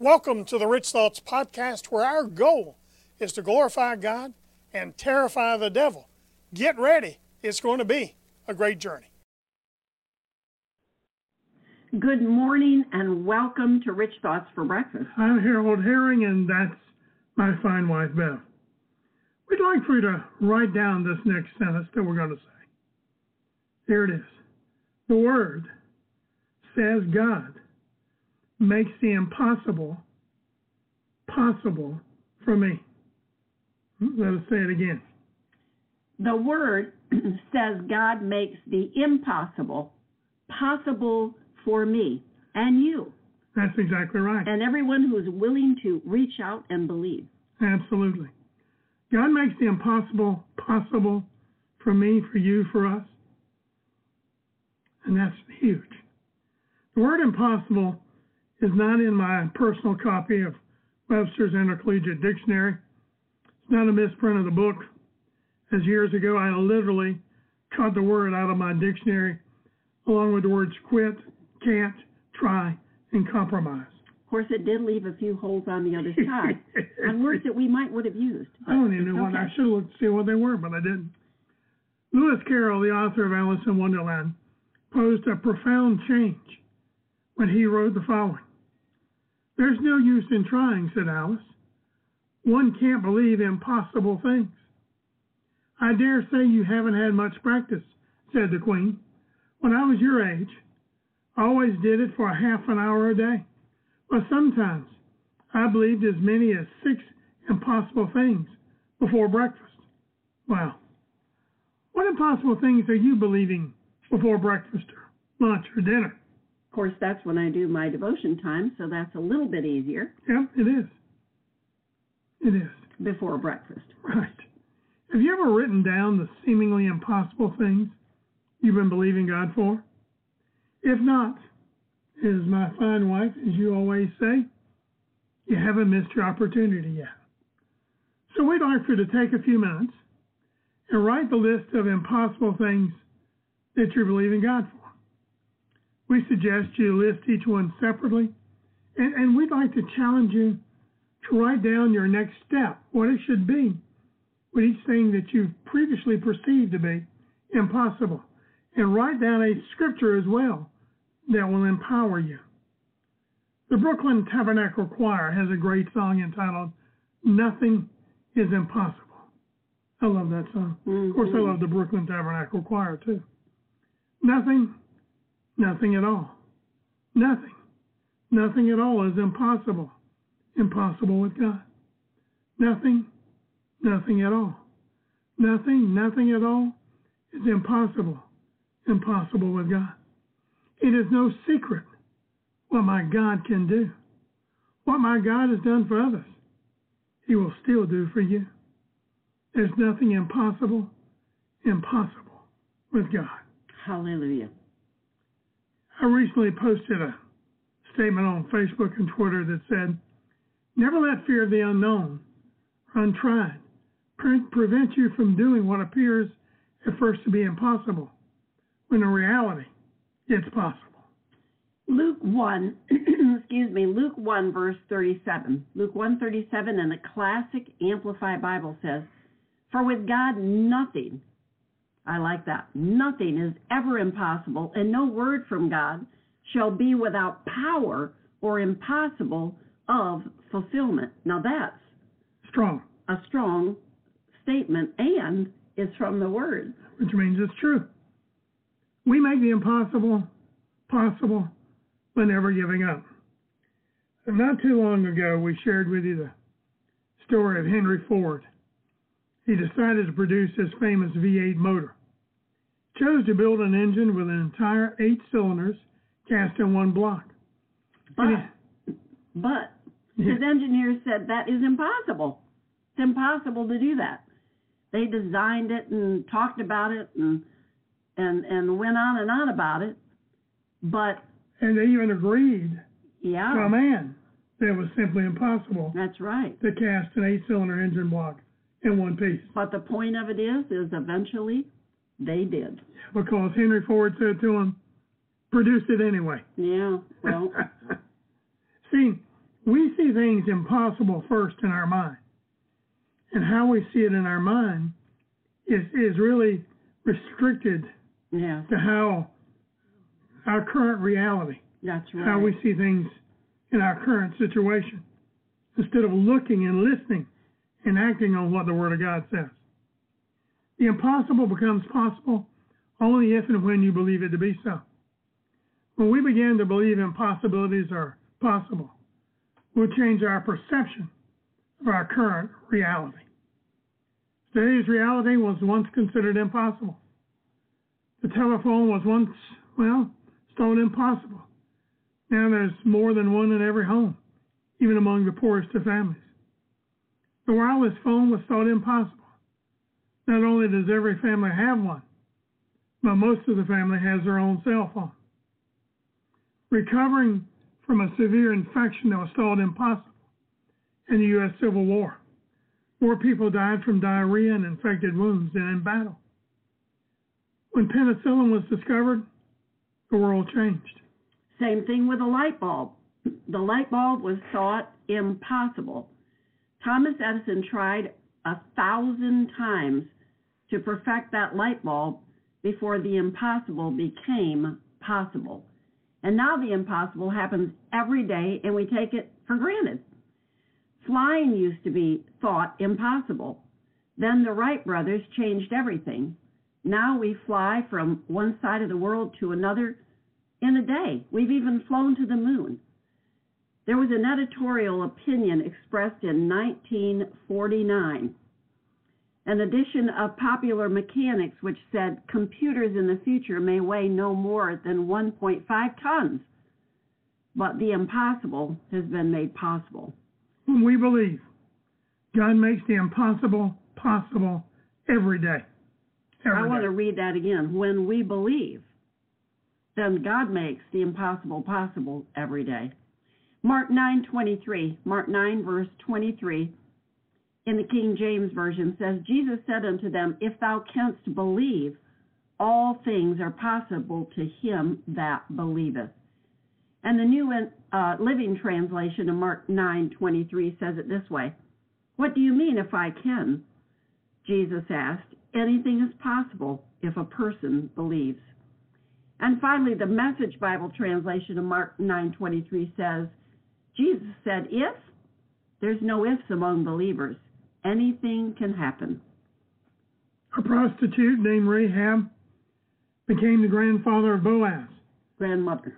Welcome to the Rich Thoughts Podcast, where our goal is to glorify God and terrify the devil. Get ready. It's going to be a great journey. Good morning and welcome to Rich Thoughts for Breakfast. I'm Harold Herring, and that's my fine wife, Bev. We'd like for you to write down this next sentence that we're going to say. Here it is. The Word says God makes the impossible possible for me. Let us say it again. The Word says God makes the impossible possible for me and you. That's exactly right. And everyone who is willing to reach out and believe. Absolutely. God makes the impossible possible for me, for you, for us. And that's huge. The word impossible is not in my personal copy of Webster's Intercollegiate Dictionary. It's not a misprint of the book. As years ago, I literally cut the word out of my dictionary along with the words quit, can't, try, and compromise. Of course, it did leave a few holes on the other side, on words that we would have used. I don't even know what I should have looked to see what they were, but I didn't. Lewis Carroll, the author of Alice in Wonderland, posed a profound change when he wrote the following. There's no use in trying, said Alice. One can't believe impossible things. I dare say you haven't had much practice, said the Queen. When I was your age, I always did it for a half an hour a day. But sometimes I believed as many as 6 impossible things before breakfast. Wow. What impossible things are you believing before breakfast or lunch or dinner? Of course, that's when I do my devotion time, so that's a little bit easier. Yep, it is. It is. Before breakfast. Right. Have you ever written down the seemingly impossible things you've been believing God for? If not, as my fine wife, as you always say, you haven't missed your opportunity yet. So we'd like for you to take a few minutes and write the list of impossible things that you're believing God for. We suggest you list each one separately, and we'd like to challenge you to write down your next step, what it should be, with each thing that you've previously perceived to be impossible. And write down a scripture as well that will empower you. The Brooklyn Tabernacle Choir has a great song entitled, Nothing is Impossible. I love that song. Mm-hmm. Of course, I love the Brooklyn Tabernacle Choir too. Nothing at all. Nothing at all is impossible. Impossible with God. Nothing at all. Nothing at all is impossible. Impossible with God. It is no secret what my God can do. What my God has done for others, He will still do for you. There's nothing impossible with God. Hallelujah. I recently posted a statement on Facebook and Twitter that said, never let fear of the unknown, untried, prevent you from doing what appears at first to be impossible, when in reality, it's possible. Luke 1, Luke 1, verse 37. Luke 1:37 in the classic Amplified Bible says, for with God nothing, I like that, nothing is ever impossible, and no word from God shall be without power or impossible of fulfillment. Now that's strong. A strong statement, and it's from the Word. Which means it's true. We make the impossible possible by never giving up. And not too long ago, we shared with you the story of Henry Ford. He decided to produce his famous V8 motor. Chose to build an engine with an entire 8 cylinders cast in one block. But his engineers said that is impossible. It's impossible to do that. They designed it and talked about it and went on and on about it. And they even agreed to a man that it was simply impossible. That's right. To cast an 8-cylinder engine block in one piece. But the point of it is eventually they did. Because Henry Ford said to him, produce it anyway. Yeah, well. See, we see things impossible first in our mind. And how we see it in our mind is really restricted to how our current reality, that's right, how we see things in our current situation, instead of looking and listening and acting on what the Word of God says. The impossible becomes possible only if and when you believe it to be so. When we begin to believe impossibilities are possible, we'll change our perception of our current reality. Today's reality was once considered impossible. The telephone was once, thought impossible. Now there's more than one in every home, even among the poorest of families. The wireless phone was thought impossible. Not only does every family have one, but most of the family has their own cell phone. Recovering from a severe infection that was thought impossible in the U.S. Civil War. More people died from diarrhea and infected wounds than in battle. When penicillin was discovered, the world changed. Same thing with a light bulb. The light bulb was thought impossible. Thomas Edison tried 1,000 times to perfect that light bulb before the impossible became possible. And now the impossible happens every day, and we take it for granted. Flying used to be thought impossible. Then the Wright brothers changed everything. Now we fly from one side of the world to another in a day. We've even flown to the moon. There was an editorial opinion expressed in 1949, an edition of Popular Mechanics, which said computers in the future may weigh no more than 1.5 tons, but the impossible has been made possible. When we believe, God makes the impossible possible every day. I want to read that again. When we believe, then God makes the impossible possible every day. Mark 9:23, Mark 9 verse 23 in the King James Version says, Jesus said unto them, if thou canst believe, all things are possible to him that believeth. And the New Living Translation of Mark 9:23 says it this way, what do you mean if I can? Jesus asked, anything is possible if a person believes. And finally, the Message Bible translation of Mark 9:23 says, Jesus said, if, there's no ifs among believers. Anything can happen. A prostitute named Rahab became the grandfather of Boaz. Grandmother,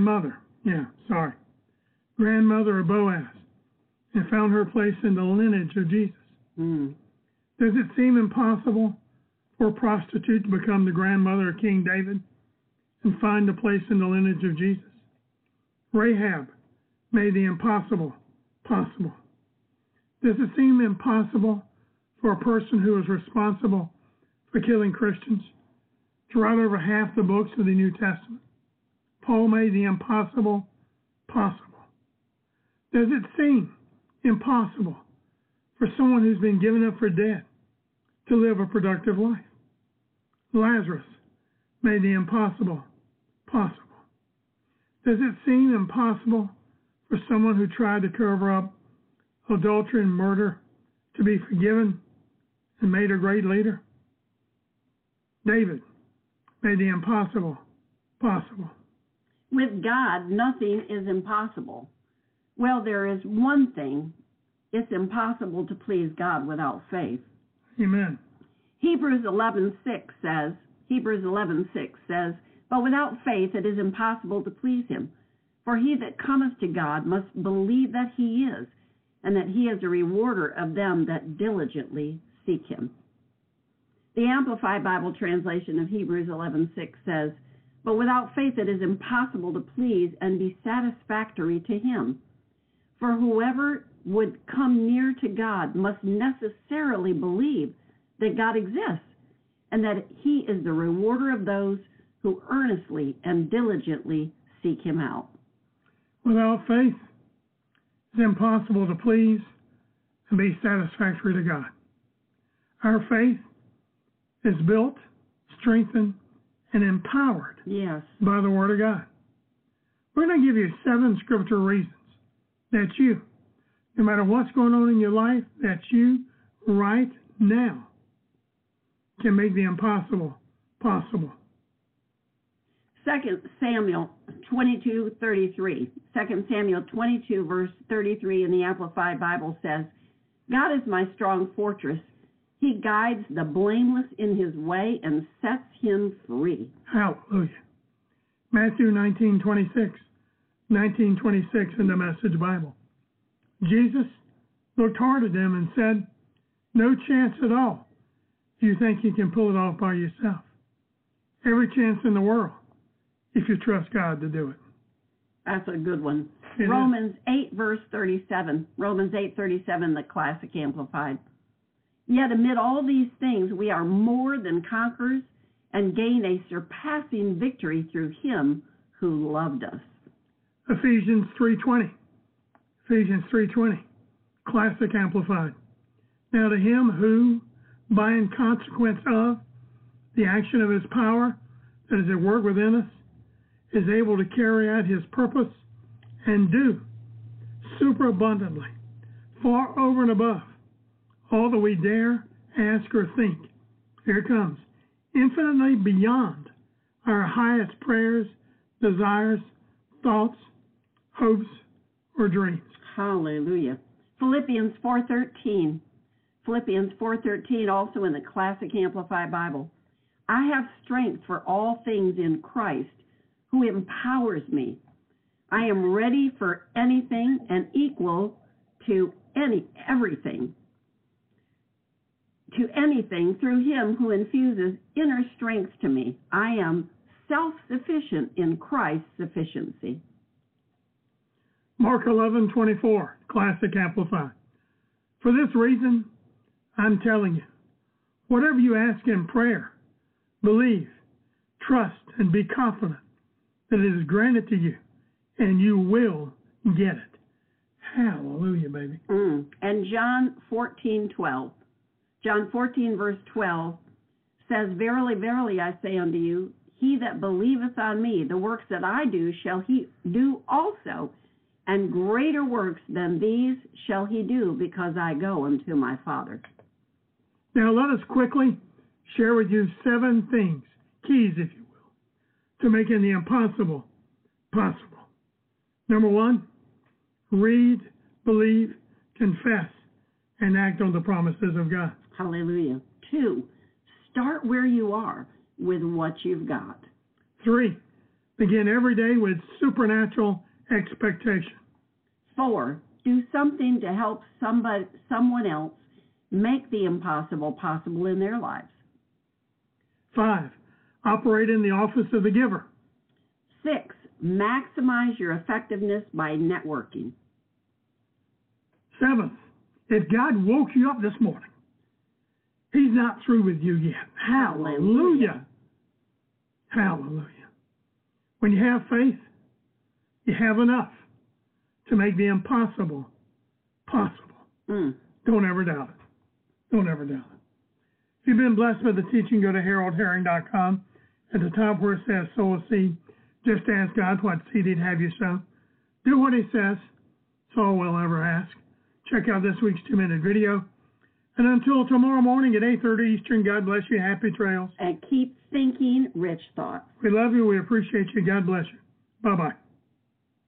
of Boaz, and found her place in the lineage of Jesus. Does it seem impossible for a prostitute to become the grandmother of King David and find a place in the lineage of Jesus? Rahab made the impossible possible. Does it seem impossible for a person who is responsible for killing Christians to write over half the books of the New Testament? Paul made the impossible possible. Does it seem impossible for someone who's been given up for dead to live a productive life? Lazarus made the impossible possible. Does it seem impossible for someone who tried to cover up adultery and murder to be forgiven and made a great leader? David made the impossible possible. With God, nothing is impossible. Well, there is one thing. It's impossible to please God without faith. Amen. Hebrews 11:6 says, but without faith it is impossible to please him. For he that cometh to God must believe that he is, and that he is a rewarder of them that diligently seek him. The Amplified Bible translation of Hebrews 11:6 says, but without faith it is impossible to please and be satisfactory to him. For whoever would come near to God must necessarily believe that God exists, and that he is the rewarder of those who earnestly and diligently seek him out. Without faith, it's impossible to please and be satisfactory to God. Our faith is built, strengthened, and empowered by the Word of God. We're going to give you 7 scripture reasons that you No matter what's going on in your life, that you right now can make the impossible possible. 2 Samuel 22:33. 2 Samuel 22, verse 33 in the Amplified Bible says, God is my strong fortress. He guides the blameless in his way and sets him free. Hallelujah. Matthew 19:26 in the Message Bible. Jesus looked hard at them and said, no chance at all. You think you can pull it off by yourself? Every chance in the world, if you trust God to do it. That's a good one. It Romans 8, verse 37. Romans 8:37, the Classic Amplified. Yet amid all these things, we are more than conquerors and gain a surpassing victory through him who loved us. Ephesians 3:20. Ephesians 3:20, Classic Amplified. Now to him who, by in consequence of the action of his power that is at work within us, is able to carry out his purpose and do superabundantly, far over and above all that we dare, ask, or think. Here it comes. Infinitely beyond our highest prayers, desires, thoughts, hopes, or dreams. Hallelujah. Philippians 4:13. Philippians 4:13, also in the Classic Amplified Bible. I have strength for all things in Christ, who empowers me. I am ready for anything and equal to everything through him who infuses inner strength to me. I am self-sufficient in Christ's sufficiency. Mark 11:24, Classic Amplified. For this reason, I'm telling you, whatever you ask in prayer, believe, trust, and be confident that it is granted to you, and you will get it. Hallelujah, baby. And John 14:12. John 14, verse 12 says, Verily, verily, I say unto you, he that believeth on me, the works that I do shall he do also, and greater works than these shall he do, because I go unto my Father. Now let us quickly share with you 7 things, keys, if you will, to making the impossible possible. Number 1, read, believe, confess, and act on the promises of God. Hallelujah. 2, start where you are with what you've got. 3, begin every day with supernatural expectation. 4, do something to help someone else make the impossible possible in their lives. 5, operate in the office of the giver. 6, maximize your effectiveness by networking. 7th, if God woke you up this morning, he's not through with you yet. Hallelujah. Hallelujah. When you have faith, you have enough to make the impossible possible. Don't ever doubt it. Don't ever doubt it. If you've been blessed by the teaching, go to haroldherring.com. At the top where it says sow a seed, just ask God what seed he'd have you sow. Do what he says. That's all we'll ever ask. Check out this week's 2-minute video. And until tomorrow morning at 8:30 Eastern, God bless you. Happy trails. And keep thinking rich thoughts. We love you. We appreciate you. God bless you. Bye-bye.